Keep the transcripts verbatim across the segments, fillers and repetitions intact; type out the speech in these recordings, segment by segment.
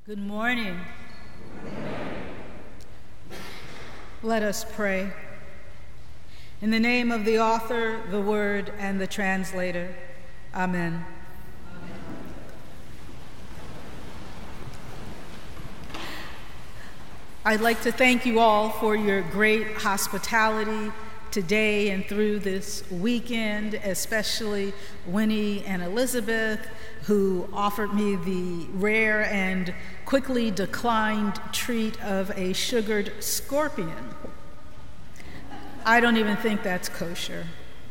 Good morning. Let us pray. In the name of the author, the word, and the translator, Amen. I'd like to thank you all for your great hospitality today and through this weekend, especially Winnie and Elizabeth, who offered me the rare and quickly declined treat of a sugared scorpion. I don't even think that's kosher.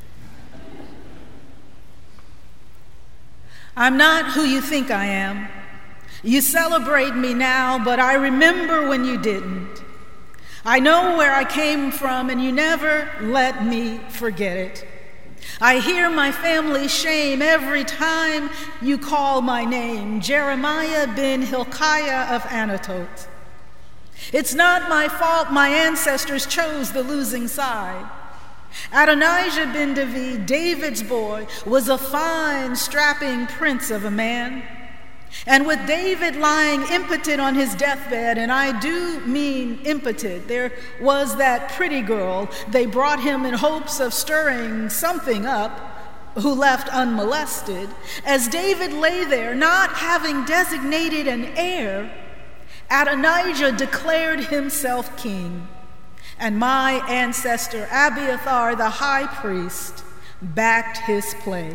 I'm not who you think I am. You celebrate me now, but I remember when you didn't. I know where I came from, and you never let me forget it. I hear my family's shame every time you call my name, Jeremiah ben Hilkiah of Anatot. It's not my fault my ancestors chose the losing side. Adonijah ben David, David's boy, was a fine, strapping prince of a man. And with David lying impotent on his deathbed, and I do mean impotent, there was that pretty girl they brought him in hopes of stirring something up, who left unmolested. As David lay there, not having designated an heir, Adonijah declared himself king, and my ancestor Abiathar, the high priest, backed his play.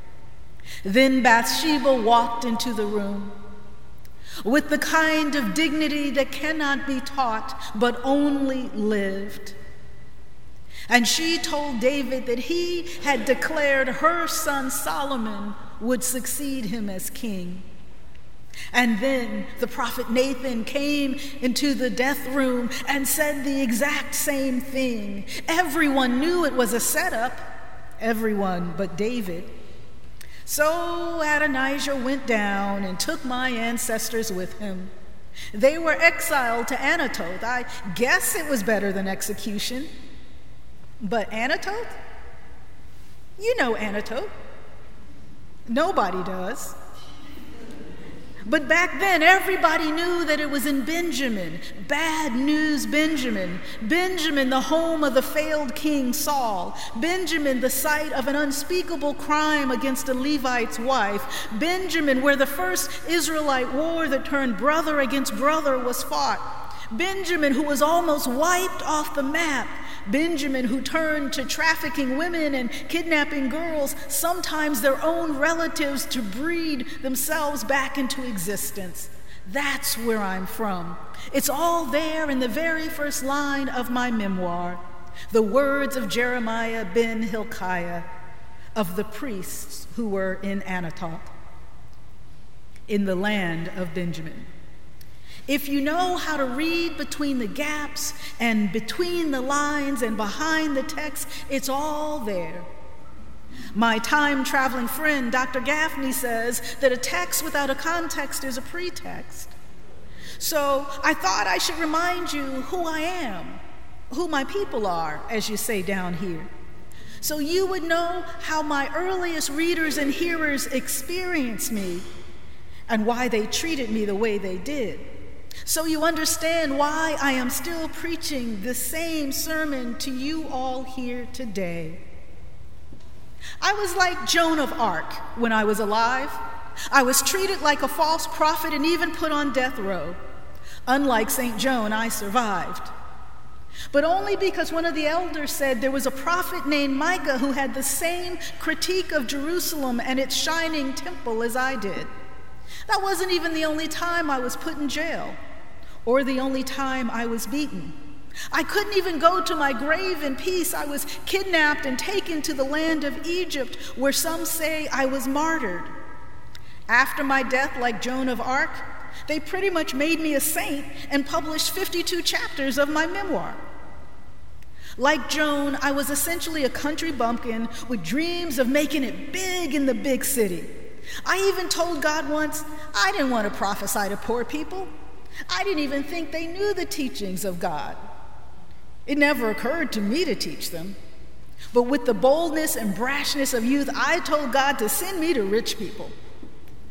Then Bathsheba walked into the room with the kind of dignity that cannot be taught but only lived. And she told David that he had declared her son Solomon would succeed him as king. And then the prophet Nathan came into the death room and said the exact same thing. Everyone knew it was a setup, everyone but David. So Adonijah went down and took my ancestors with him. They were exiled to Anatot. I guess it was better than execution. But Anatot? You know Anatot. Nobody does. But back then, everybody knew that it was in Benjamin. Bad news, Benjamin. Benjamin, the home of the failed king Saul. Benjamin, the site of an unspeakable crime against a Levite's wife. Benjamin, where the first Israelite war that turned brother against brother was fought. Benjamin, who was almost wiped off the map. Benjamin, who turned to trafficking women and kidnapping girls, sometimes their own relatives, to breed themselves back into existence. That's where I'm from. It's all there in the very first line of my memoir, the words of Jeremiah ben Hilkiah, of the priests who were in Anatot, in the land of Benjamin. If you know how to read between the gaps and between the lines and behind the text, it's all there. My time-traveling friend, Doctor Gaffney, says that a text without a context is a pretext. So I thought I should remind you who I am, who my people are, as you say down here, so you would know how my earliest readers and hearers experienced me and why they treated me the way they did. So you understand why I am still preaching the same sermon to you all here today. I was like Joan of Arc when I was alive. I was treated like a false prophet and even put on death row. Unlike Saint Joan, I survived. But only because one of the elders said there was a prophet named Micah who had the same critique of Jerusalem and its shining temple as I did. That wasn't even the only time I was put in jail, or the only time I was beaten. I couldn't even go to my grave in peace. I was kidnapped and taken to the land of Egypt, where some say I was martyred. After my death, like Joan of Arc, they pretty much made me a saint and published fifty-two chapters of my memoir. Like Joan, I was essentially a country bumpkin with dreams of making it big in the big city. I even told God once I didn't want to prophesy to poor people. I didn't even think they knew the teachings of God. It never occurred to me to teach them. But with the boldness and brashness of youth, I told God to send me to rich people.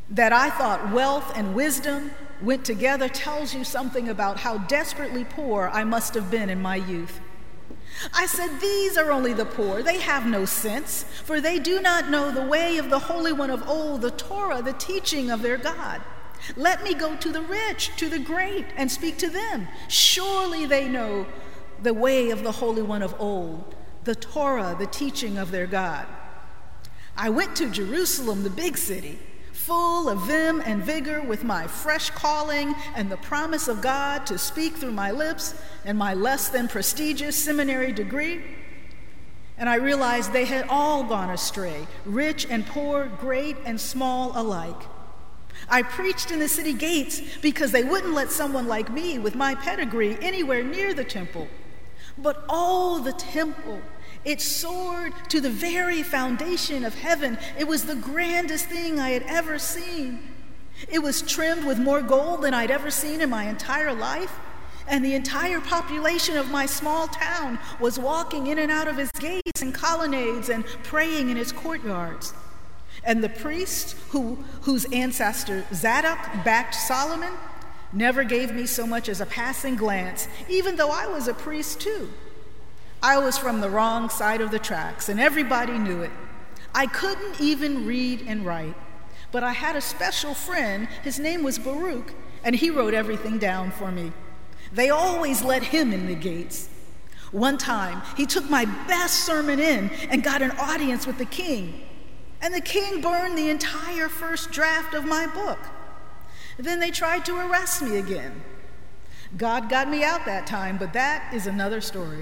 That I thought wealth and wisdom went together tells you something about how desperately poor I must have been in my youth. I said, these are only the poor. They have no sense, for they do not know the way of the Holy One of old, the Torah, the teaching of their God. Let me go to the rich, to the great, and speak to them. Surely they know the way of the Holy One of old, the Torah, the teaching of their God. I went to Jerusalem, the big city, full of vim and vigor, with my fresh calling and the promise of God to speak through my lips and my less than prestigious seminary degree. And I realized they had all gone astray, rich and poor, great and small alike. I preached in the city gates because they wouldn't let someone like me with my pedigree anywhere near the temple. But oh, the temple! It soared to the very foundation of heaven. It was the grandest thing I had ever seen. It was trimmed with more gold than I'd ever seen in my entire life. And the entire population of my small town was walking in and out of its gates and colonnades and praying in its courtyards. And the priest who, whose ancestor Zadok backed Solomon never gave me so much as a passing glance, even though I was a priest too. I was from the wrong side of the tracks, and everybody knew it. I couldn't even read and write, but I had a special friend. His name was Baruch, and he wrote everything down for me. They always let him in the gates. One time, he took my best sermon in and got an audience with the king, and the king burned the entire first draft of my book. Then they tried to arrest me again. God got me out that time, but that is another story.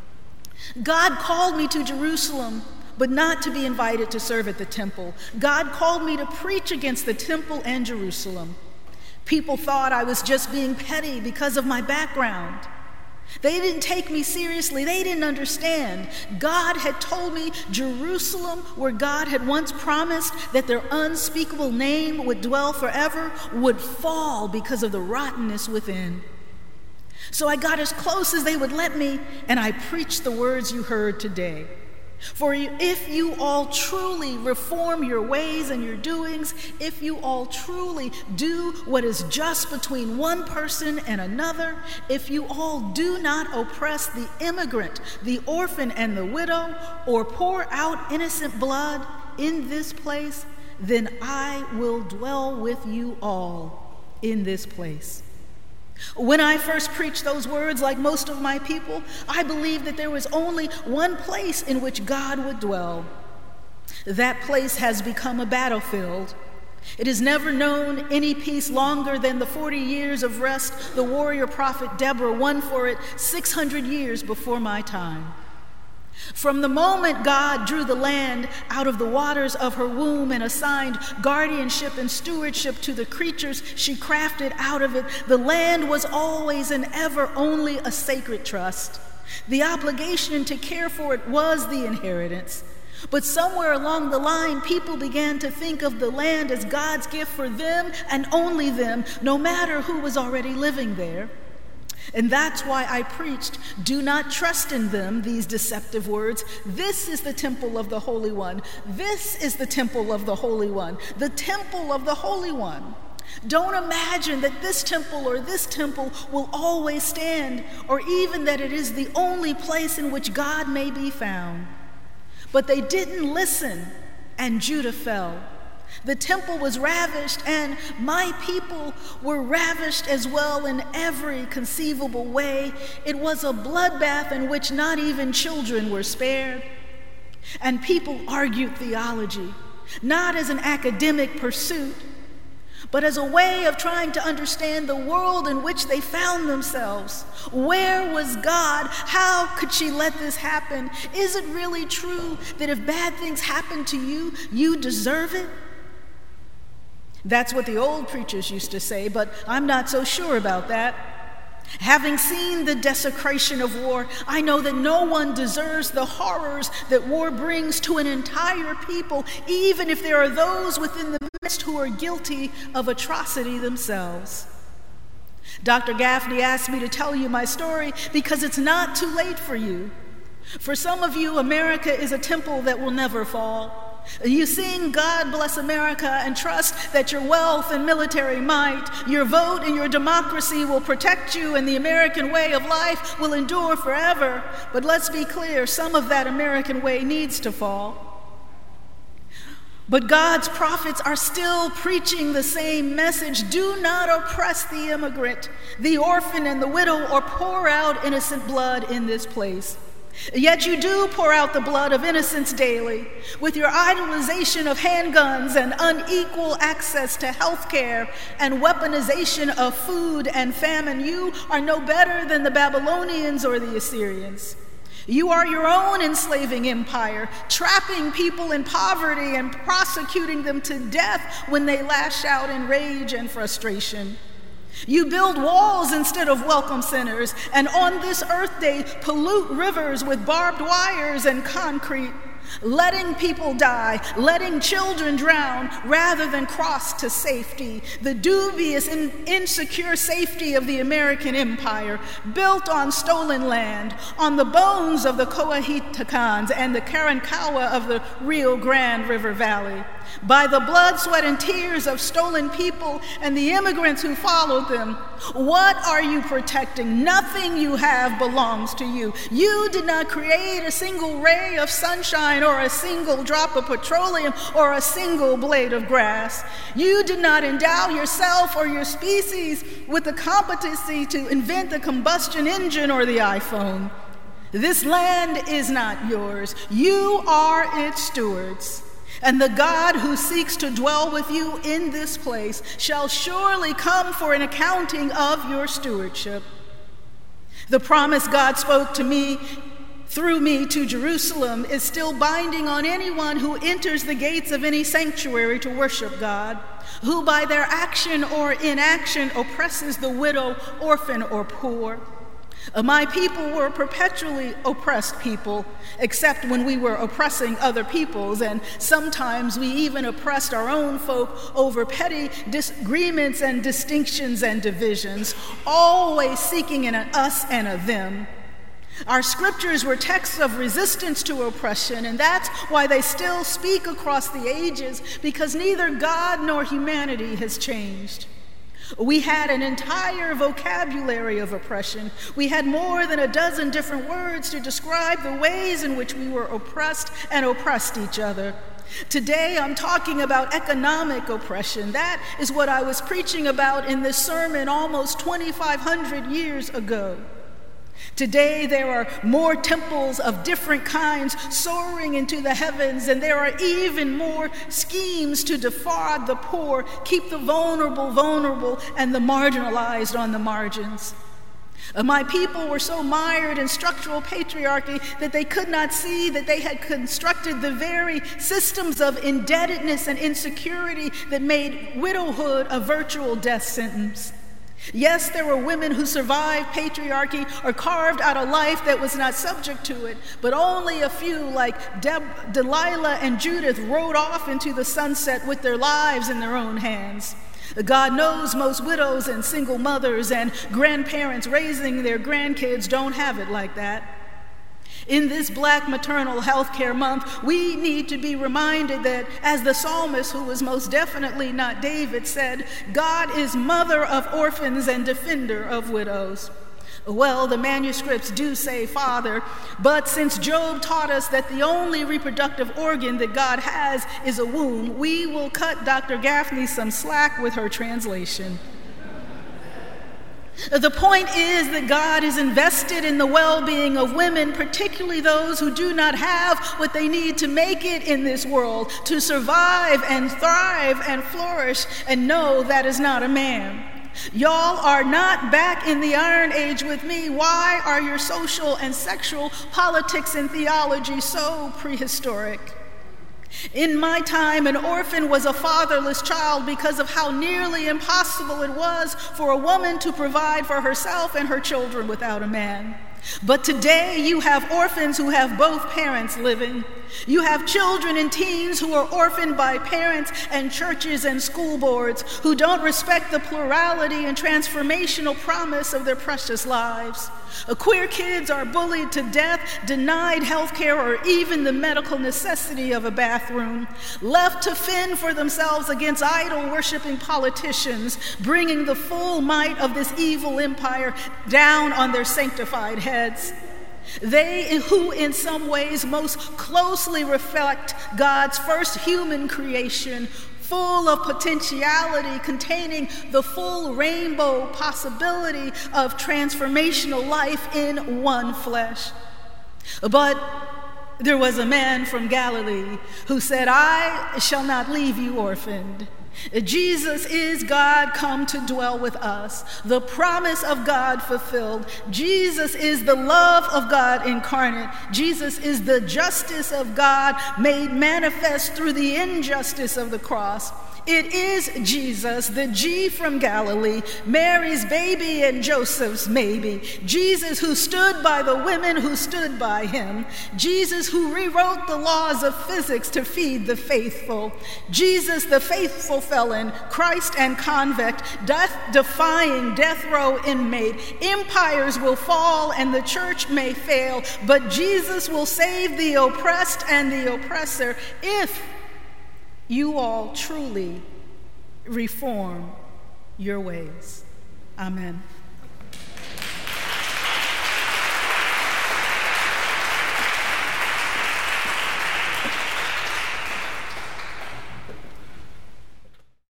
God called me to Jerusalem, but not to be invited to serve at the temple. God called me to preach against the temple and Jerusalem. People thought I was just being petty because of my background. They didn't take me seriously. They didn't understand. God had told me Jerusalem, where God had once promised that their unspeakable name would dwell forever, would fall because of the rottenness within. So I got as close as they would let me, and I preached the words you heard today. For if you all truly reform your ways and your doings, if you all truly do what is just between one person and another, if you all do not oppress the immigrant, the orphan, and the widow, or pour out innocent blood in this place, then I will dwell with you all in this place. When I first preached those words, like most of my people, I believed that there was only one place in which God would dwell. That place has become a battlefield. It has never known any peace longer than the forty years of rest the warrior prophet Deborah won for it six hundred years before my time. From the moment God drew the land out of the waters of her womb and assigned guardianship and stewardship to the creatures she crafted out of it, the land was always and ever only a sacred trust. The obligation to care for it was the inheritance. But somewhere along the line, people began to think of the land as God's gift for them and only them, no matter who was already living there. And that's why I preached, do not trust in them, these deceptive words. This is the temple of the Holy One. This is the temple of the Holy One. The temple of the Holy One. Don't imagine that this temple or this temple will always stand, or even that it is the only place in which God may be found. But they didn't listen, and Judah fell. The temple was ravished, and my people were ravished as well in every conceivable way. It was a bloodbath in which not even children were spared. And people argued theology, not as an academic pursuit, but as a way of trying to understand the world in which they found themselves. Where was God? How could she let this happen? Is it really true that if bad things happen to you, you deserve it? That's what the old preachers used to say, but I'm not so sure about that. Having seen the desecration of war, I know that no one deserves the horrors that war brings to an entire people, even if there are those within the midst who are guilty of atrocity themselves. Doctor Gaffney asked me to tell you my story because it's not too late for you. For some of you, America is a temple that will never fall. You sing God bless America and trust that your wealth and military might, your vote and your democracy will protect you and the American way of life will endure forever. But let's be clear, some of that American way needs to fall. But God's prophets are still preaching the same message. Do not oppress the immigrant, the orphan, and the widow, or pour out innocent blood in this place. Yet you do pour out the blood of innocents daily with your idolization of handguns and unequal access to health care and weaponization of food and famine. You are no better than the Babylonians or the Assyrians. You are your own enslaving empire, trapping people in poverty and prosecuting them to death when they lash out in rage and frustration. You build walls instead of welcome centers, and on this Earth Day, pollute rivers with barbed wires and concrete, letting people die, letting children drown, rather than cross to safety. The dubious and insecure safety of the American empire, built on stolen land, on the bones of the Coahitacans and the Karankawa of the Rio Grande River Valley, by the blood, sweat, and tears of stolen people and the immigrants who followed them. What are you protecting? Nothing you have belongs to you. You did not create a single ray of sunshine or a single drop of petroleum or a single blade of grass. You did not endow yourself or your species with the competency to invent the combustion engine or the iPhone. This land is not yours. You are its stewards. And the God who seeks to dwell with you in this place shall surely come for an accounting of your stewardship. The promise God spoke to me through me to Jerusalem is still binding on anyone who enters the gates of any sanctuary to worship God, who by their action or inaction oppresses the widow, orphan, or poor. My people were perpetually oppressed people, except when we were oppressing other peoples, and sometimes we even oppressed our own folk over petty disagreements and distinctions and divisions, always seeking an us and a them. Our scriptures were texts of resistance to oppression, and that's why they still speak across the ages, because neither God nor humanity has changed. We had an entire vocabulary of oppression. We had more than a dozen different words to describe the ways in which we were oppressed and oppressed each other. Today, I'm talking about economic oppression. That is what I was preaching about in this sermon almost twenty-five hundred years ago. Today, there are more temples of different kinds soaring into the heavens, and there are even more schemes to defraud the poor, keep the vulnerable vulnerable, and the marginalized on the margins. My people were so mired in structural patriarchy that they could not see that they had constructed the very systems of indebtedness and insecurity that made widowhood a virtual death sentence. Yes, there were women who survived patriarchy or carved out a life that was not subject to it, but only a few, like Deb- Delilah and Judith, rode off into the sunset with their lives in their own hands. God knows most widows and single mothers and grandparents raising their grandkids don't have it like that. In this Black Maternal Health Care Month, we need to be reminded that, as the psalmist, who was most definitely not David, said, God is mother of orphans and defender of widows. Well, the manuscripts do say father, but since Job taught us that the only reproductive organ that God has is a womb, we will cut Doctor Gaffney some slack with her translation. The point is that God is invested in the well-being of women, particularly those who do not have what they need to make it in this world, to survive and thrive and flourish, and no, that is not a man. Y'all are not back in the Iron Age with me. Why are your social and sexual politics and theology so prehistoric? In my time, an orphan was a fatherless child because of how nearly impossible it was for a woman to provide for herself and her children without a man. But today you have orphans who have both parents living. You have children and teens who are orphaned by parents and churches and school boards who don't respect the plurality and transformational promise of their precious lives. Uh, queer kids are bullied to death, denied health care or even the medical necessity of a bathroom, left to fend for themselves against idol-worshiping politicians, bringing the full might of this evil empire down on their sanctified heads. They who in some ways most closely reflect God's first human creation, full of potentiality, containing the full rainbow possibility of transformational life in one flesh. But there was a man from Galilee who said, "I shall not leave you orphaned." Jesus is God come to dwell with us, the promise of God fulfilled. Jesus is the love of God incarnate. Jesus is the justice of God made manifest through the injustice of the cross. It is Jesus, the G from Galilee, Mary's baby and Joseph's maybe. Jesus who stood by the women who stood by him. Jesus who rewrote the laws of physics to feed the faithful. Jesus, the faithful felon, Christ and convict, death-defying death row inmate. Empires will fall and the church may fail, but Jesus will save the oppressed and the oppressor if you all truly reform your ways. Amen.